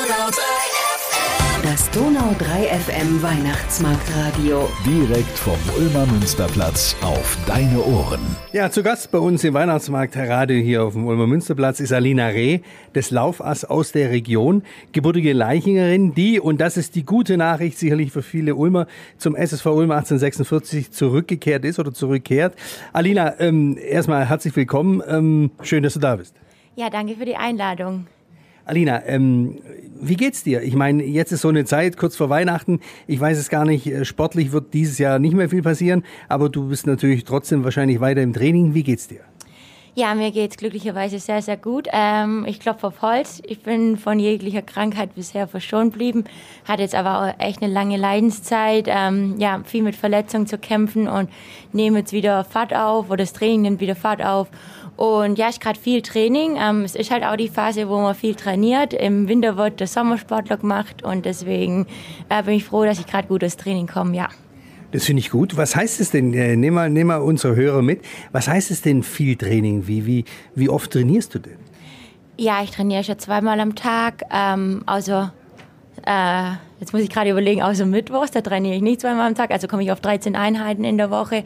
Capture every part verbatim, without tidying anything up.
Das Donau drei F M Weihnachtsmarktradio. Direkt vom Ulmer Münsterplatz auf deine Ohren. Ja, zu Gast bei uns im Weihnachtsmarktradio hier auf dem Ulmer Münsterplatz ist Alina Reh, das Laufass aus der Region, gebürtige Leichingerin, die, und das ist die gute Nachricht sicherlich für viele Ulmer, zum S S V Ulm achtzehnhundertsechsundvierzig zurückgekehrt ist oder zurückkehrt. Alina, ähm, erstmal herzlich willkommen. Ähm, schön, dass du da bist. Ja, danke für die Einladung. Alina, ähm, wie geht's dir? Ich meine, jetzt ist so eine Zeit, kurz vor Weihnachten. Ich weiß es gar nicht, sportlich wird dieses Jahr nicht mehr viel passieren, aber du bist natürlich trotzdem wahrscheinlich weiter im Training. Wie geht's dir? Ja, mir geht's glücklicherweise sehr, sehr gut. Ähm, ich klopfe auf Holz. Ich bin von jeglicher Krankheit bisher verschont geblieben. Hatte jetzt aber auch echt eine lange Leidenszeit. Ähm, ja, viel mit Verletzungen zu kämpfen und nehme jetzt wieder Fahrt auf, oder das Training nimmt wieder Fahrt auf. Und ja, ich gerade viel Training. Ähm, es ist halt auch die Phase, wo man viel trainiert. Im Winter wird der Sommersportler gemacht und deswegen äh, bin ich froh, dass ich gerade gut ins Training komme, ja. Das finde ich gut. Was heißt es denn, äh, nehmen wir, nehmen wir unsere Hörer mit, was heißt es denn viel Training? Wie, wie, wie oft trainierst du denn? Ja, ich trainiere schon zweimal am Tag, ähm, also äh, jetzt muss ich gerade überlegen, außer Mittwochs, da trainiere ich nicht zweimal am Tag, also komme ich auf dreizehn Einheiten in der Woche.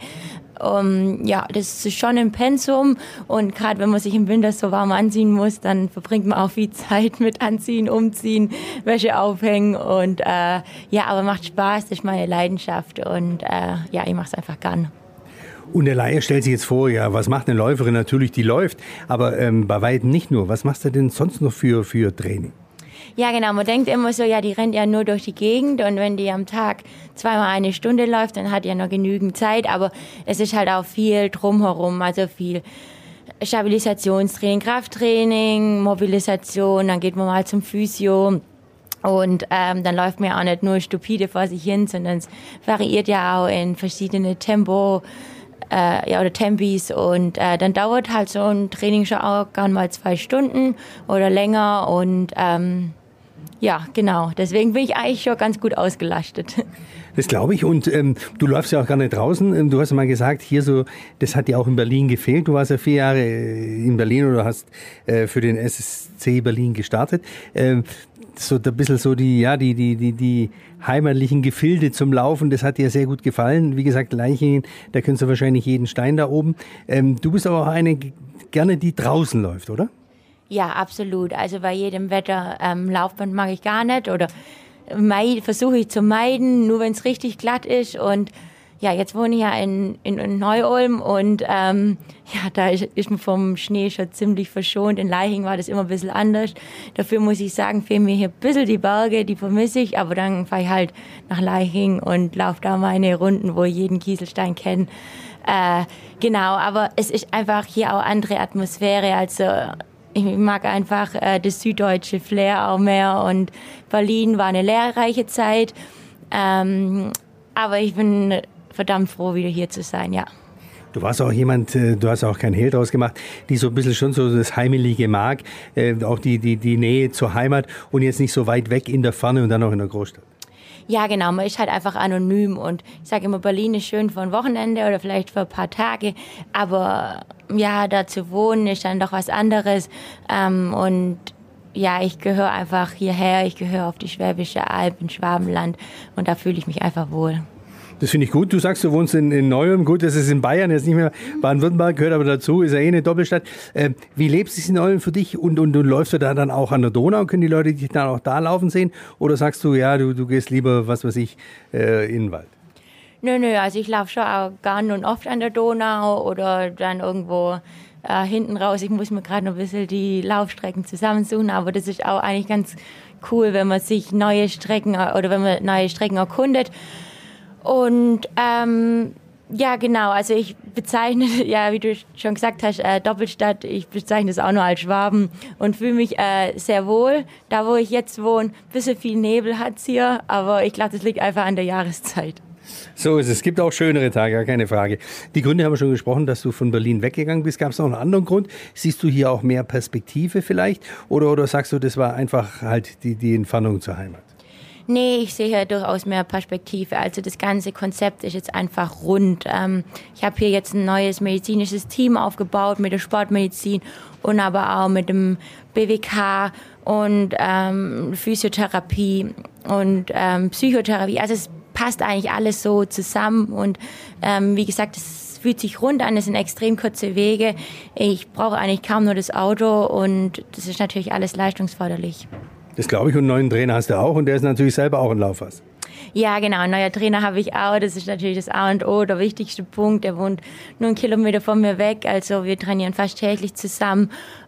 Um, ja, das ist schon ein Pensum und gerade wenn man sich im Winter so warm anziehen muss, dann verbringt man auch viel Zeit mit Anziehen, Umziehen, Wäsche aufhängen und äh, ja, aber macht Spaß, das ist meine Leidenschaft und äh, ja, ich mache es einfach gern. Und der Laie stellt sich jetzt vor, ja, was macht eine Läuferin? Natürlich, die läuft, aber ähm, bei weitem nicht nur. Was machst du denn sonst noch für, für Training? Ja, genau. Man denkt immer so, ja, die rennt ja nur durch die Gegend und wenn die am Tag zweimal eine Stunde läuft, dann hat die ja noch genügend Zeit. Aber es ist halt auch viel drumherum, also viel Stabilisationstraining, Krafttraining, Mobilisation, dann geht man mal zum Physio. Und ähm, dann läuft man ja auch nicht nur stupide vor sich hin, sondern es variiert ja auch in verschiedene Tempo. Äh, ja, oder Tempis und äh, dann dauert halt so ein Training schon auch gern mal zwei Stunden oder länger und ähm, ja, genau, deswegen bin ich eigentlich schon ganz gut ausgelastet. Das glaube ich und ähm, du läufst ja auch gerne draußen, du hast ja mal gesagt, hier so, das hat dir auch in Berlin gefehlt, du warst ja vier Jahre in Berlin oder hast äh, für den S S C Berlin gestartet. Ähm, so ein bisschen so die, ja, die, die, die, die heimatlichen Gefilde zum Laufen, das hat dir sehr gut gefallen. Wie gesagt, Leichingen, da kennst du wahrscheinlich jeden Stein da oben. Ähm, du bist aber auch eine gerne, die draußen läuft, oder? Ja, absolut. Also bei jedem Wetter ähm, Laufband mag ich gar nicht oder versuche ich zu meiden, nur wenn es richtig glatt ist und ja, jetzt wohne ich ja in, in, in Neu-Ulm und ähm, ja, da ist, ist man vom Schnee schon ziemlich verschont. In Leichingen war das immer ein bisschen anders. Dafür muss ich sagen, fehlen mir hier ein bisschen die Berge, die vermisse ich. Aber dann fahre ich halt nach Leichingen und laufe da meine Runden, wo ich jeden Kieselstein kenne. Äh, genau, aber es ist einfach hier auch andere Atmosphäre. Also ich mag einfach äh, das süddeutsche Flair auch mehr. Und Berlin war eine lehrreiche Zeit. Ähm, aber ich bin verdammt froh, wieder hier zu sein, ja. Du warst auch jemand, du hast auch keinen Hehl draus gemacht, die so ein bisschen schon so das Heimelige mag, äh, auch die, die, die Nähe zur Heimat und jetzt nicht so weit weg in der Ferne und dann auch in der Großstadt. Ja, genau, man ist halt einfach anonym und ich sage immer, Berlin ist schön für ein Wochenende oder vielleicht für ein paar Tage, aber ja, da zu wohnen ist dann doch was anderes ähm, und ja, ich gehöre einfach hierher, ich gehöre auf die Schwäbische Alb, in Schwabenland und da fühle ich mich einfach wohl. Das finde ich gut. Du sagst, du wohnst in, in Neu-Ulm. Gut, das ist in Bayern, jetzt nicht mehr Baden-Württemberg, gehört aber dazu, ist ja eh eine Doppelstadt. Äh, wie lebst du in Neu-Ulm für dich? Und, und, und läufst du da dann auch an der Donau? Können die Leute dich dann auch da laufen sehen? Oder sagst du, ja, du, du gehst lieber, was weiß ich, äh, in den Wald? Nö, nö, also ich laufe schon auch gern und oft an der Donau oder dann irgendwo äh, hinten raus. Ich muss mir gerade noch ein bisschen die Laufstrecken zusammensuchen, aber das ist auch eigentlich ganz cool, wenn man sich neue Strecken oder wenn man neue Strecken erkundet. Und ähm, ja, genau, also ich bezeichne, ja, wie du schon gesagt hast, äh, Doppelstadt, ich bezeichne es auch nur als Schwaben und fühle mich äh, sehr wohl, da wo ich jetzt wohne. Ein bisschen viel Nebel hat's hier, aber ich glaube, das liegt einfach an der Jahreszeit. So ist es. Es gibt auch schönere Tage, gar keine Frage. Die Gründe haben wir schon gesprochen, dass du von Berlin weggegangen bist. Gab es noch einen anderen Grund? Siehst du hier auch mehr Perspektive vielleicht? Oder, oder sagst du, das war einfach halt die, die Entfernung zur Heimat? Nee, ich sehe hier durchaus mehr Perspektive. Also das ganze Konzept ist jetzt einfach rund. Ähm, ich habe hier jetzt ein neues medizinisches Team aufgebaut mit der Sportmedizin und aber auch mit dem B W K und ähm, Physiotherapie und ähm, Psychotherapie. Also es passt eigentlich alles so zusammen und ähm, wie gesagt, es fühlt sich rund an, es sind extrem kurze Wege. Ich brauche eigentlich kaum nur das Auto und das ist natürlich alles leistungsförderlich. Das glaube ich, und einen neuen Trainer hast du auch und der ist natürlich selber auch ein Laufers. Ja, genau, ein neuer Trainer habe ich auch, das ist natürlich das A und O, der wichtigste Punkt, der wohnt nur einen Kilometer von mir weg, also wir trainieren fast täglich zusammen.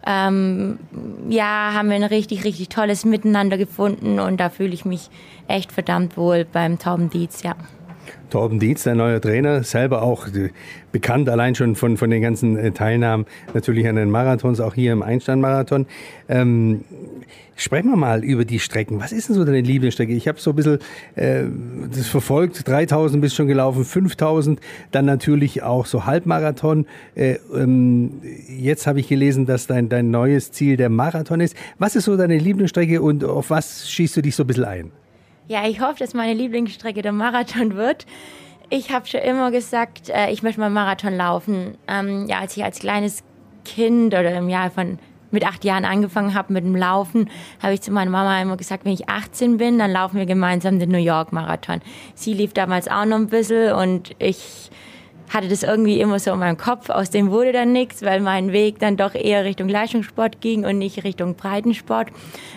Ähm, ja, haben wir ein richtig, richtig tolles Miteinander gefunden und da fühle ich mich echt verdammt wohl beim Torben Dietz, ja. Torben Dietz, der neue Trainer, selber auch bekannt allein schon von, von den ganzen Teilnahmen, natürlich an den Marathons, auch hier im Einstein-Marathon. Ähm, sprechen wir mal über die Strecken. Was ist denn so deine Lieblingsstrecke? Ich habe so ein bisschen äh, das verfolgt, dreitausend bist schon gelaufen, fünftausend, dann natürlich auch so Halbmarathon. Äh, ähm, jetzt habe ich gelesen, dass dein, dein neues Ziel der Marathon ist. Was ist so deine Lieblingsstrecke und auf was schießt du dich so ein bisschen ein? Ja, ich hoffe, dass meine Lieblingsstrecke der Marathon wird. Ich habe schon immer gesagt, äh, ich möchte mal Marathon laufen. Ähm, ja, als ich als kleines Kind oder im Jahr von mit acht Jahren angefangen habe mit dem Laufen, habe ich zu meiner Mama immer gesagt, wenn ich achtzehn bin, dann laufen wir gemeinsam den New York Marathon. Sie lief damals auch noch ein bisschen und ich hatte das irgendwie immer so in meinem Kopf. Aus dem wurde dann nichts, weil mein Weg dann doch eher Richtung Leistungssport ging und nicht Richtung Breitensport.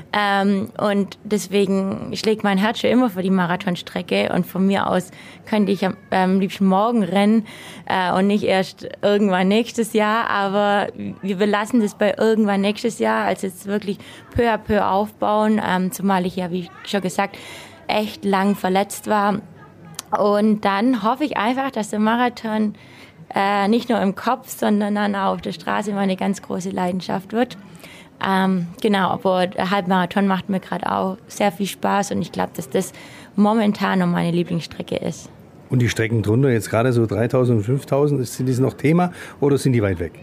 Ähm, und deswegen schlägt mein Herz schon immer für die Marathonstrecke. Und von mir aus könnte ich am ähm, liebsten morgen rennen äh, und nicht erst irgendwann nächstes Jahr. Aber wir belassen das bei irgendwann nächstes Jahr, also jetzt wirklich peu à peu aufbauen. Ähm, zumal ich ja, wie schon gesagt, echt lang verletzt war. Und dann hoffe ich einfach, dass der Marathon äh, nicht nur im Kopf, sondern dann auch auf der Straße mal eine ganz große Leidenschaft wird. Ähm, genau, aber der Halbmarathon macht mir gerade auch sehr viel Spaß und ich glaube, dass das momentan noch meine Lieblingsstrecke ist. Und die Strecken drunter, jetzt gerade so dreitausend und fünftausend, sind die noch Thema oder sind die weit weg?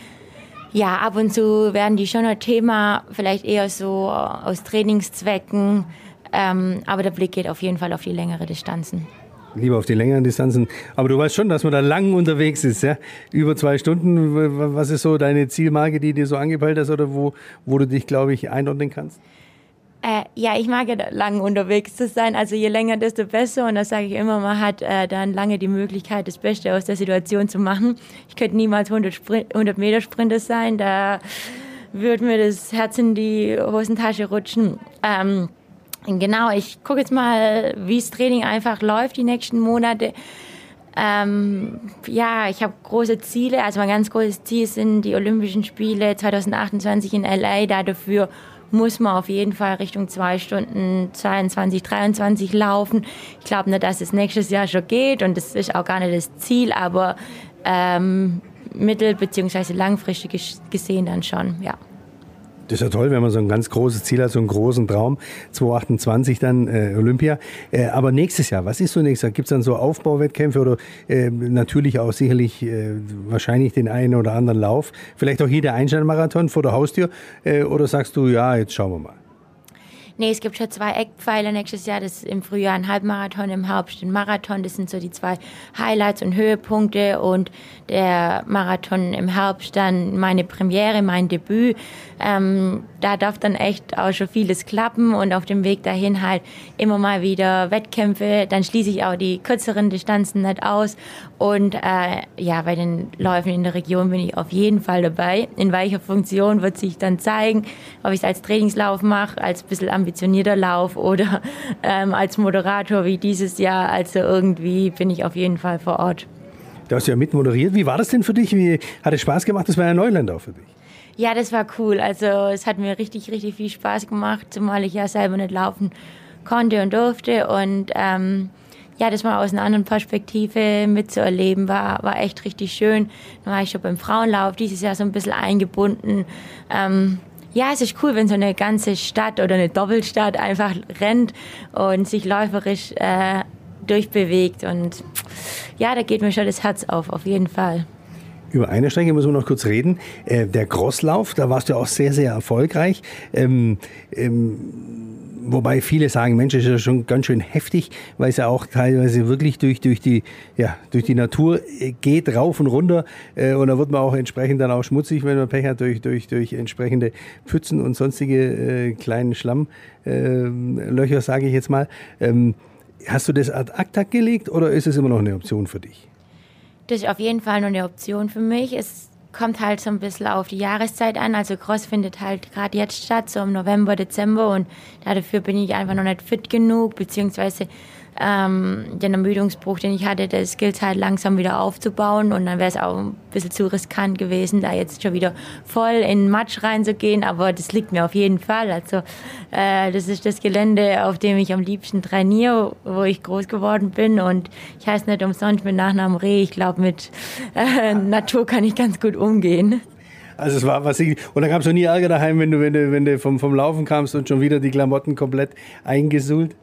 Ja, ab und zu werden die schon ein Thema, vielleicht eher so aus Trainingszwecken, ähm, aber der Blick geht auf jeden Fall auf die längere Distanzen. Lieber auf die längeren Distanzen. Aber du weißt schon, dass man da lang unterwegs ist, ja? Über zwei Stunden. Was ist so deine Zielmarke, die dir so angepeilt hast oder wo, wo du dich, glaube ich, einordnen kannst? Äh, ja, ich mag ja lang unterwegs zu sein. Also je länger, desto besser. Und das sage ich immer, man hat äh, dann lange die Möglichkeit, das Beste aus der Situation zu machen. Ich könnte niemals hundert Meter Sprinter sein. Da würde mir das Herz in die Hosentasche rutschen. Ähm, Genau, ich gucke jetzt mal, wie das Training einfach läuft die nächsten Monate. Ähm, ja, ich habe große Ziele. Also mein ganz großes Ziel sind die Olympischen Spiele zwanzig achtundzwanzig in L A. Dafür muss man auf jeden Fall Richtung zwei Stunden zweiundzwanzig, dreiundzwanzig laufen. Ich glaube nicht, dass es nächstes Jahr schon geht und das ist auch gar nicht das Ziel, aber ähm, mittel- bzw. langfristig gesehen dann schon, ja. Das ist ja toll, wenn man so ein ganz großes Ziel hat, so einen großen Traum. zwanzig achtundzwanzig dann äh, Olympia. Äh, aber nächstes Jahr, was ist so nächstes Jahr? Gibt es dann so Aufbauwettkämpfe oder äh, natürlich auch sicherlich äh, wahrscheinlich den einen oder anderen Lauf? Vielleicht auch hier der Einstein-Marathon vor der Haustür? Äh, oder sagst du, ja, jetzt schauen wir mal? Nee, es gibt schon zwei Eckpfeiler nächstes Jahr. Das ist im Frühjahr ein Halbmarathon, im Herbst ein Marathon. Das sind so die zwei Highlights und Höhepunkte. Und der Marathon im Herbst dann meine Premiere, mein Debüt. Ähm, da darf dann echt auch schon vieles klappen. Und auf dem Weg dahin halt immer mal wieder Wettkämpfe. Dann schließe ich auch die kürzeren Distanzen nicht aus. Und äh, ja, bei den Läufen in der Region bin ich auf jeden Fall dabei. In welcher Funktion wird sich dann zeigen, ob ich es als Trainingslauf mache, als ein bisschen ambitionierter Lauf oder ähm, als Moderator wie dieses Jahr. Also irgendwie bin ich auf jeden Fall vor Ort. Du hast ja mitmoderiert. Wie war das denn für dich? Wie, hat es Spaß gemacht? Das war ja Neuland auch für dich. Ja, das war cool. Also es hat mir richtig, richtig viel Spaß gemacht, zumal ich ja selber nicht laufen konnte und durfte. Und ähm, ja, das mal aus einer anderen Perspektive mitzuerleben, war, war echt richtig schön. Dann war ich schon beim Frauenlauf dieses Jahr so ein bisschen eingebunden. Ähm, ja, es ist cool, wenn so eine ganze Stadt oder eine Doppelstadt einfach rennt und sich läuferisch äh, durchbewegt. Und ja, da geht mir schon das Herz auf, auf jeden Fall. Über eine Strecke müssen wir noch kurz reden. Äh, der Crosslauf, da warst du auch sehr, sehr erfolgreich. Ähm, ähm, wobei viele sagen, Mensch, das ist ja schon ganz schön heftig, weil es ja auch teilweise wirklich durch, durch, die, ja, durch die Natur geht, rauf und runter. Äh, und da wird man auch entsprechend dann auch schmutzig, wenn man Pech hat, durch, durch, durch entsprechende Pfützen und sonstige äh, kleinen Schlammlöcher, äh, sage ich jetzt mal. Ähm, hast du das ad acta gelegt oder ist es immer noch eine Option für dich? Das ist auf jeden Fall noch eine Option für mich. Es kommt halt so ein bisschen auf die Jahreszeit an. Also Cross findet halt gerade jetzt statt, so im November, Dezember. Und dafür bin ich einfach noch nicht fit genug, beziehungsweise ähm, den Ermüdungsbruch, den ich hatte, das gilt halt langsam wieder aufzubauen. Und dann wäre es auch ein bisschen zu riskant gewesen, da jetzt schon wieder voll in den Matsch reinzugehen. Aber das liegt mir auf jeden Fall. Also äh, das ist das Gelände, auf dem ich am liebsten trainiere, wo ich groß geworden bin. Und ich heiße nicht umsonst mit Nachnamen Reh. Ich glaube, mit äh, Natur kann ich ganz gut umgehen. Also es war was ich, und da gab es auch nie Ärger daheim, wenn du, wenn du, wenn du vom, vom Laufen kamst und schon wieder die Klamotten komplett eingesuhlt?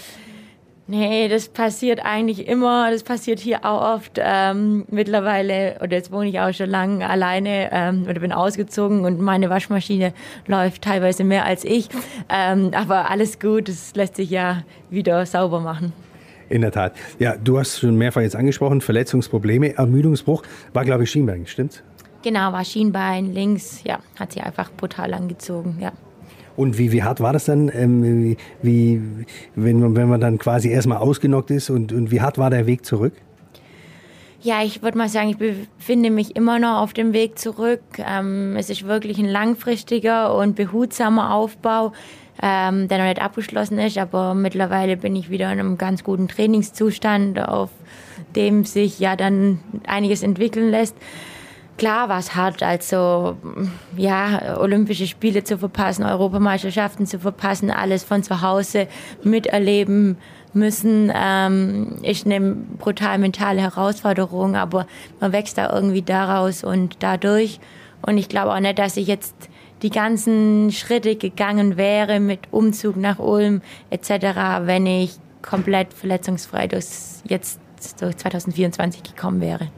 Nee, das passiert eigentlich immer. Das passiert hier auch oft. Ähm, mittlerweile, oder jetzt wohne ich auch schon lange alleine ähm, oder bin ausgezogen und meine Waschmaschine läuft teilweise mehr als ich. Ähm, aber alles gut, das lässt sich ja wieder sauber machen. In der Tat. Ja, du hast schon mehrfach jetzt angesprochen, Verletzungsprobleme, Ermüdungsbruch. War, glaube ich, Schienbein, stimmt's? Genau, war Schienbein links. Ja, hat sie einfach brutal angezogen, ja. Und wie, wie hart war das dann, ähm, wie, wenn, man, wenn man dann quasi erstmal ausgenockt ist und, und wie hart war der Weg zurück? Ja, ich würde mal sagen, ich befinde mich immer noch auf dem Weg zurück. Ähm, es ist wirklich ein langfristiger und behutsamer Aufbau, ähm, der noch nicht abgeschlossen ist, aber mittlerweile bin ich wieder in einem ganz guten Trainingszustand, auf dem sich ja dann einiges entwickeln lässt. Klar war es hart, also ja, Olympische Spiele zu verpassen, Europameisterschaften zu verpassen, alles von zu Hause miterleben müssen, ähm, ist eine brutal mentale Herausforderung, aber man wächst da irgendwie daraus und dadurch. Und ich glaube auch nicht, dass ich jetzt die ganzen Schritte gegangen wäre mit Umzug nach Ulm et cetera, wenn ich komplett verletzungsfrei durch jetzt durch zwanzig vierundzwanzig gekommen wäre.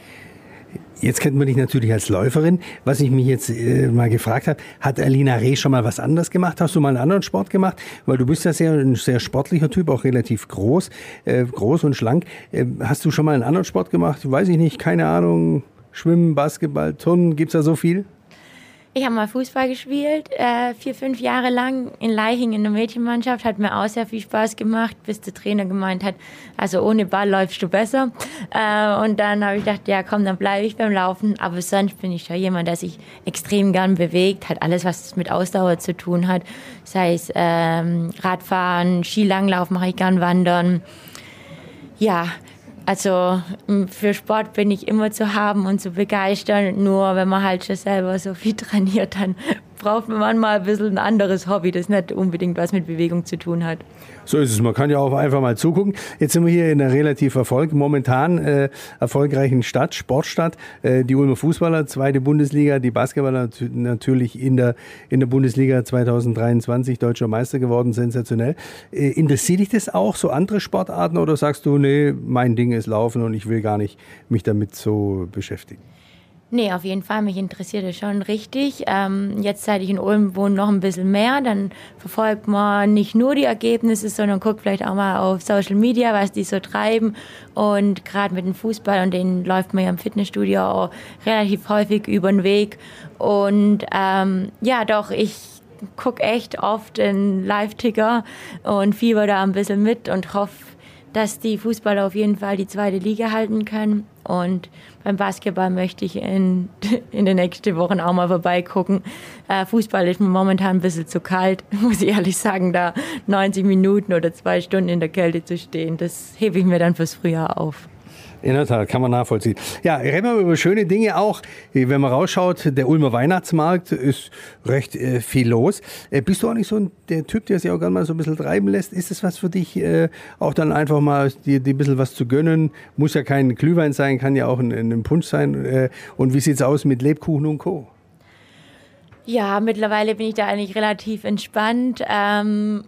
Jetzt kennt man dich natürlich als Läuferin. Was ich mich jetzt äh, mal gefragt habe, hat Alina Reh schon mal was anderes gemacht? Hast du mal einen anderen Sport gemacht? Weil du bist ja sehr, ein sehr sportlicher Typ, auch relativ groß, äh, groß und schlank. Äh, hast du schon mal einen anderen Sport gemacht? Weiß ich nicht, keine Ahnung. Schwimmen, Basketball, Turnen, gibt's da so viel? Ich habe mal Fußball gespielt, äh, vier, fünf Jahre lang in Leiching in der Mädchenmannschaft. Hat mir auch sehr viel Spaß gemacht, bis der Trainer gemeint hat, also ohne Ball läufst du besser. Äh, und dann habe ich gedacht, ja komm, dann bleibe ich beim Laufen. Aber sonst bin ich schon jemand, der sich extrem gern bewegt, hat alles, was mit Ausdauer zu tun hat. Sei es ähm, Radfahren, Skilanglauf mache ich gern, Wandern. Ja, also für Sport bin ich immer zu haben und zu begeistern. Nur wenn man halt schon selber so viel trainiert, dann braucht man manchmal ein bisschen ein anderes Hobby, das nicht unbedingt was mit Bewegung zu tun hat. So ist es. Man kann ja auch einfach mal zugucken. Jetzt sind wir hier in einer relativ Erfolg, momentan äh, erfolgreichen Stadt, Sportstadt. Äh, die Ulmer Fußballer, zweite Bundesliga, die Basketballer natürlich in der, in der Bundesliga zwanzig dreiundzwanzig deutscher Meister geworden, sensationell. Äh, interessiert dich das auch, so andere Sportarten, oder sagst du, nee, mein Ding ist Laufen und ich will gar nicht mich damit so beschäftigen? Nee, auf jeden Fall. Mich interessiert es schon richtig. Ähm, jetzt, seit ich in Ulm wohne, noch ein bisschen mehr. Dann verfolgt man nicht nur die Ergebnisse, sondern guckt vielleicht auch mal auf Social Media, was die so treiben. Und gerade mit dem Fußball, und den läuft man ja im Fitnessstudio auch relativ häufig über den Weg. Und ähm, ja, doch, ich gucke echt oft den Live-Ticker und fieber da ein bisschen mit und hoffe, dass die Fußballer auf jeden Fall die zweite Liga halten können. Und beim Basketball möchte ich in, in den nächsten Wochen auch mal vorbeigucken. Äh, Fußball ist mir momentan ein bisschen zu kalt, muss ich ehrlich sagen, da neunzig Minuten oder zwei Stunden in der Kälte zu stehen. Das hebe ich mir dann fürs Frühjahr auf. In der Tat, kann man nachvollziehen. Ja, reden wir über schöne Dinge auch. Wenn man rausschaut, der Ulmer Weihnachtsmarkt ist recht äh, viel los. Äh, bist du auch nicht so ein, der Typ, der sich auch gerne mal so ein bisschen treiben lässt? Ist es was für dich, äh, auch dann einfach mal dir, dir ein bisschen was zu gönnen? Muss ja kein Glühwein sein, kann ja auch ein, ein Punsch sein. Äh, und wie sieht's aus mit Lebkuchen und Co.? Ja, mittlerweile bin ich da eigentlich relativ entspannt. Ähm,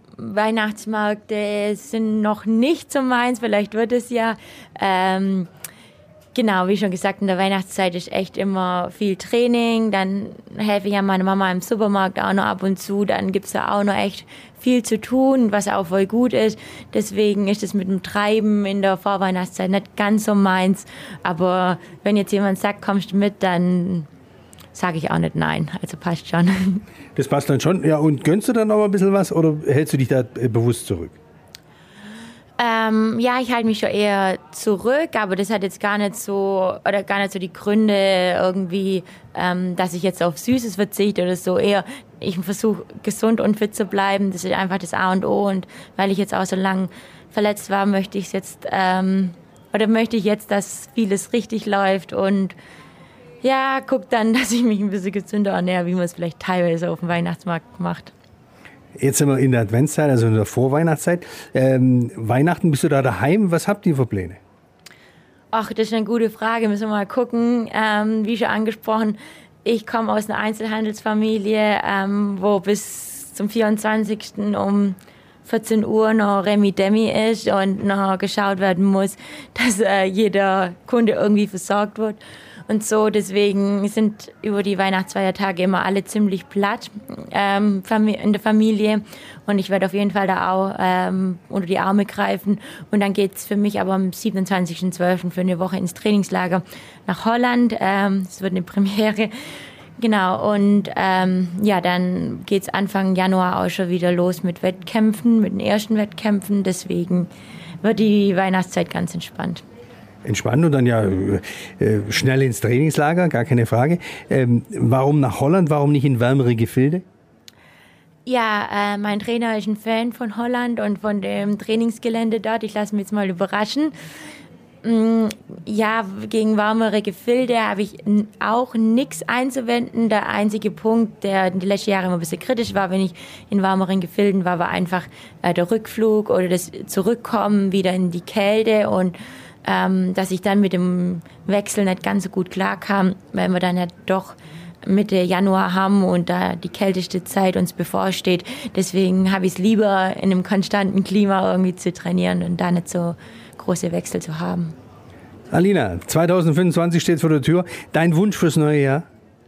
Weihnachtsmärkte sind noch nicht so meins, vielleicht wird es ja. Ähm, Genau, wie schon gesagt, in der Weihnachtszeit ist echt immer viel Training. Dann helfe ich ja meiner Mama im Supermarkt auch noch ab und zu. Dann gibt's da auch noch echt viel zu tun, was auch voll gut ist. Deswegen ist es mit dem Treiben in der Vorweihnachtszeit nicht ganz so meins. Aber wenn jetzt jemand sagt, kommst du mit, dann sage ich auch nicht nein. Also passt schon. Das passt dann schon. Ja, und gönnst du dann noch ein bisschen was oder hältst du dich da bewusst zurück? Ähm, ja, ich halte mich schon eher zurück, aber das hat jetzt gar nicht so, oder gar nicht so die Gründe irgendwie, ähm, dass ich jetzt auf Süßes verzichte oder so. Eher, ich versuche gesund und fit zu bleiben. Das ist einfach das A und O. Und weil ich jetzt auch so lange verletzt war, möchte ich jetzt, ähm, oder möchte ich jetzt, dass vieles richtig läuft und ja, guck dann, dass ich mich ein bisschen gesünder ernähre, wie man es vielleicht teilweise auf dem Weihnachtsmarkt macht. Jetzt sind wir in der Adventszeit, also in der Vorweihnachtszeit. Ähm, Weihnachten, bist du da daheim? Was habt ihr für Pläne? Ach, das ist eine gute Frage. Müssen wir mal gucken. Ähm, wie schon angesprochen, ich komme aus einer Einzelhandelsfamilie, ähm, wo bis zum vierundzwanzigsten um vierzehn Uhr noch Remi-Demi ist und noch geschaut werden muss, dass äh, jeder Kunde irgendwie versorgt wird. Und so, deswegen sind über die Weihnachtsfeiertage immer alle ziemlich platt ähm, in der Familie. Und ich werde auf jeden Fall da auch ähm, unter die Arme greifen. Und dann geht's für mich aber am siebenundzwanzigsten zwölften für eine Woche ins Trainingslager nach Holland. Ähm, das wird eine Premiere. Genau, und ähm, ja, dann geht's Anfang Januar auch schon wieder los mit Wettkämpfen, mit den ersten Wettkämpfen. Deswegen wird die Weihnachtszeit ganz entspannt. Entspannt und dann ja äh, schnell ins Trainingslager, gar keine Frage. Ähm, warum nach Holland, warum nicht in wärmere Gefilde? Ja, äh, mein Trainer ist ein Fan von Holland und von dem Trainingsgelände dort. Ich lasse mich jetzt mal überraschen. Mm, ja, gegen warmere Gefilde habe ich auch nichts einzuwenden. Der einzige Punkt, der die letzten Jahre immer ein bisschen kritisch war, wenn ich in warmeren Gefilden war, war einfach äh, der Rückflug oder das Zurückkommen wieder in die Kälte und Ähm, dass ich dann mit dem Wechsel nicht ganz so gut klarkam, weil wir dann ja doch Mitte Januar haben und da die kälteste Zeit uns bevorsteht. Deswegen habe ich es lieber in einem konstanten Klima irgendwie zu trainieren und da nicht so große Wechsel zu haben. Alina, zwanzig fünfundzwanzig steht vor der Tür. Dein Wunsch fürs neue Jahr?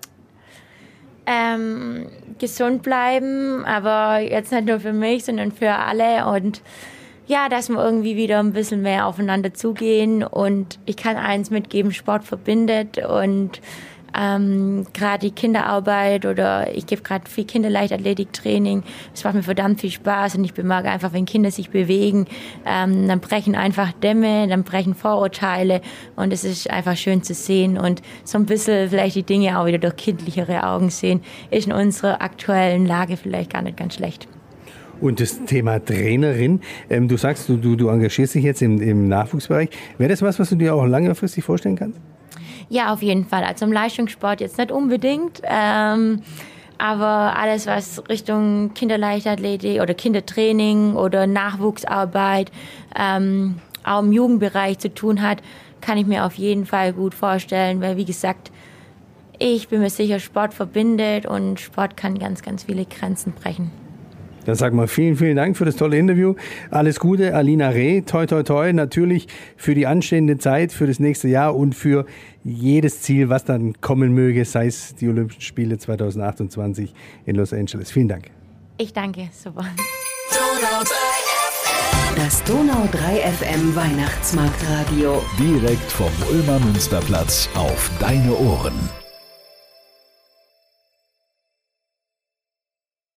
Ähm, gesund bleiben, aber jetzt nicht nur für mich, sondern für alle und ja, dass wir irgendwie wieder ein bisschen mehr aufeinander zugehen und ich kann eins mitgeben, Sport verbindet und ähm, gerade die Kinderarbeit oder ich gebe gerade viel Kinderleichtathletiktraining, es macht mir verdammt viel Spaß und ich bemerke einfach, wenn Kinder sich bewegen, ähm, dann brechen einfach Dämme, dann brechen Vorurteile und es ist einfach schön zu sehen und so ein bisschen vielleicht die Dinge auch wieder durch kindlichere Augen sehen, ist in unserer aktuellen Lage vielleicht gar nicht ganz schlecht. Und das Thema Trainerin, ähm, du sagst, du, du, du engagierst dich jetzt im, im Nachwuchsbereich. Wäre das was, was du dir auch langfristig vorstellen kannst? Ja, auf jeden Fall. Also im Leistungssport jetzt nicht unbedingt, ähm, aber alles, was Richtung Kinderleichtathletik oder Kindertraining oder Nachwuchsarbeit, ähm, auch im Jugendbereich zu tun hat, kann ich mir auf jeden Fall gut vorstellen, weil wie gesagt, ich bin mir sicher, Sport verbindet und Sport kann ganz, ganz viele Grenzen brechen. Dann sagen wir vielen, vielen Dank für das tolle Interview. Alles Gute, Alina Reh. Toi, toi, toi. Natürlich für die anstehende Zeit, für das nächste Jahr und für jedes Ziel, was dann kommen möge, sei es die Olympischen Spiele zwanzig achtundzwanzig in Los Angeles. Vielen Dank. Ich danke. Super. Das Donau drei F M Weihnachtsmarktradio. Direkt vom Ulmer Münsterplatz auf deine Ohren.